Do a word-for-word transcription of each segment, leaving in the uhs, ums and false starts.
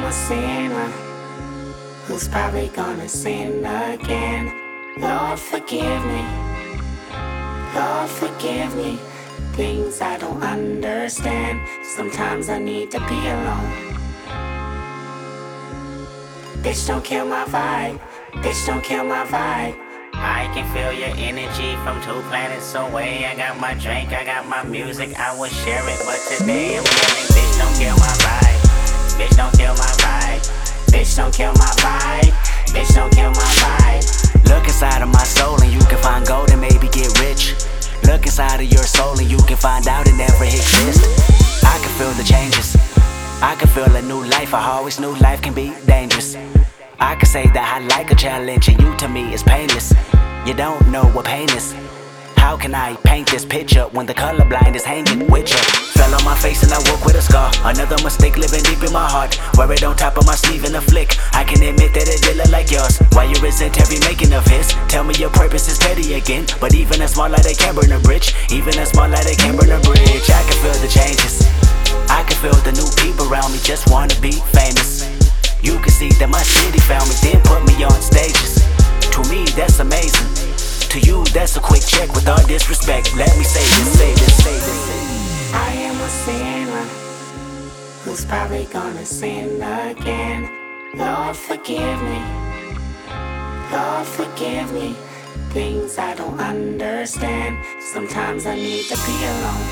a sinner who's probably gonna sin again. Lord, forgive me. Lord, forgive me. Things I don't understand. Sometimes I need to be alone. Bitch, don't kill my vibe. Bitch, don't kill my vibe. I can feel your energy from two planets away. I got my drink, I got my music, I would share it, but today I'm feeling, bitch, don't kill my vibe. Bitch, don't kill my vibe. Bitch, don't kill my vibe. Bitch, don't kill my vibe. Look inside of my soul and you can find gold and maybe get rich. Look inside of your soul and you can find out it never exists. I can feel the changes. I can feel a new life. I always knew life can be dangerous. I can say that I like a challenge and you to me is painless. You don't know what pain is. How can I paint this picture when the colorblind is hanging with you? Fell on my face and I woke with a scar. Another mistake living deep in my heart. Wear it on top of my sleeve in a flick. I can admit that it did look like yours. Why you resent every making of his? Tell me your purpose is petty again. But even a small light, they can burn a bridge. Even a small light, they can burn a bridge. I can feel the changes. I can feel the new people around me just wanna be famous. You can see that my city found me, then put me on stages. To me, that's amazing. To you, that's a quick check with all disrespect. Let me say this, say this, say this, say this. I am a sinner who's probably gonna sin again. Lord, forgive me. Lord, forgive me. Things I don't understand. Sometimes I need to be alone.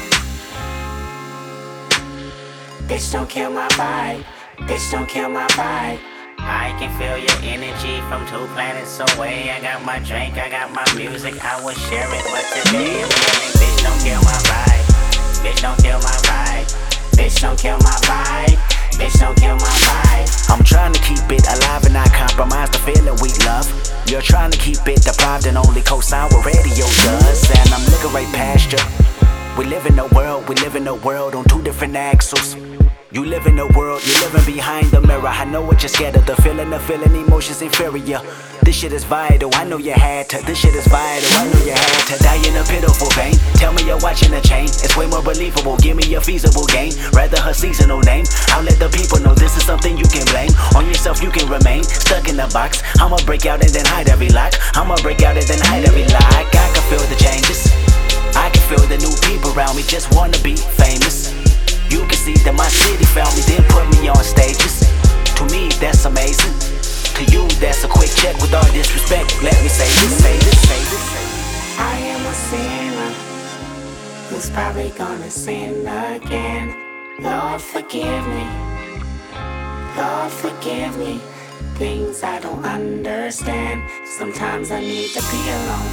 Bitch, don't kill my vibe. Bitch, don't kill my vibe. I can feel your energy from two planets away. I got my drink, I got my music, I would share it, but today I'm feeling, bitch, don't kill my vibe. Bitch, don't kill my vibe. Bitch, don't kill my vibe. Bitch, don't kill my vibe. I'm trying to keep it alive and not compromise the feeling we love. You're trying to keep it deprived and only co-sign what radio does. And I'm looking right past you. We live in a world, we live in a world on two different axles. You live in a world, you're living behind the mirror. I know what you're scared of, the feeling, the feeling, emotions inferior. This shit is vital, I know you had to. This shit is vital, I know you had to. Die in a pitiful pain, tell me you're watching a chain. It's way more believable, give me a feasible game. Rather her seasonal name, I'll let the people know this is something you can blame. On yourself you can remain, stuck in a box. I'ma break out and then hide every lock. I'ma break out and then hide every lock. I can feel the changes, I can feel the new people around me just wanna be famous. You can see that my city found me, then put me on stages. To me, that's amazing. To you, that's a quick check with all disrespect. Let me say this, say this, say this, say this. I am a sinner who's probably gonna sin again. Lord, forgive me. Lord, forgive me. Things I don't understand. Sometimes I need to be alone.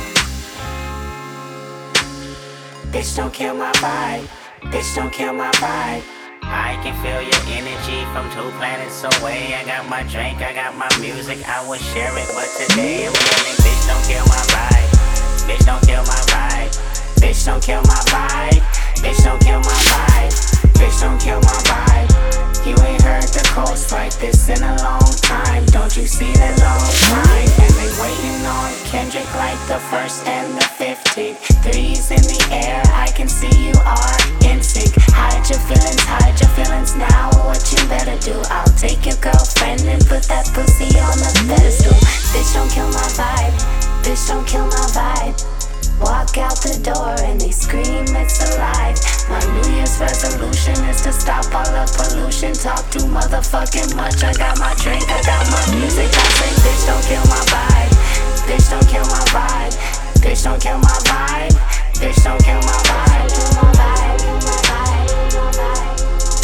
Bitch, don't kill my vibe. Bitch, don't kill my vibe. I can feel your energy from two planets away. I got my drink, I got my music, I would share it, but today I'm feeling, bitch, don't kill my vibe. Bitch, don't kill my vibe. Bitch, don't kill my vibe. Bitch, don't kill my vibe. Bitch, don't kill my vibe. You ain't heard the coast like this in a long time. Don't you see the long time? And they waiting on Kendrick like the first and the fifteenth. Threes in the air, I can see you are in sync. Hide your feelings, hide your feelings now. What you better do? I'll take your girlfriend and put that pussy on the pedestal. Bitch, don't kill my vibe. Bitch, don't kill my vibe. Walk out the door and they scream it's alive. My New Year's resolution is to stop all the pollution. Talk too motherfucking much. I got my drink, I got my music. I say bitch don't kill my vibe. Bitch don't kill my vibe. Bitch don't kill my vibe. Bitch don't kill my vibe. Kill my vibe. Kill my vibe. Kill my vibe.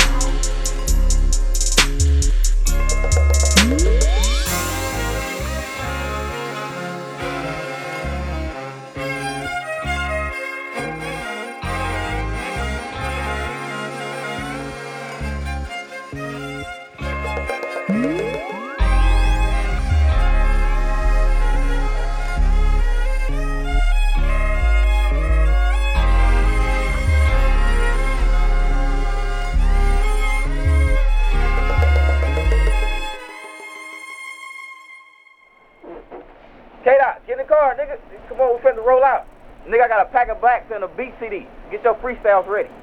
K-Dot, get in the car, nigga. Come on, we finna roll out. Nigga, I got a pack of blacks and a beat C D. Get your freestyles ready.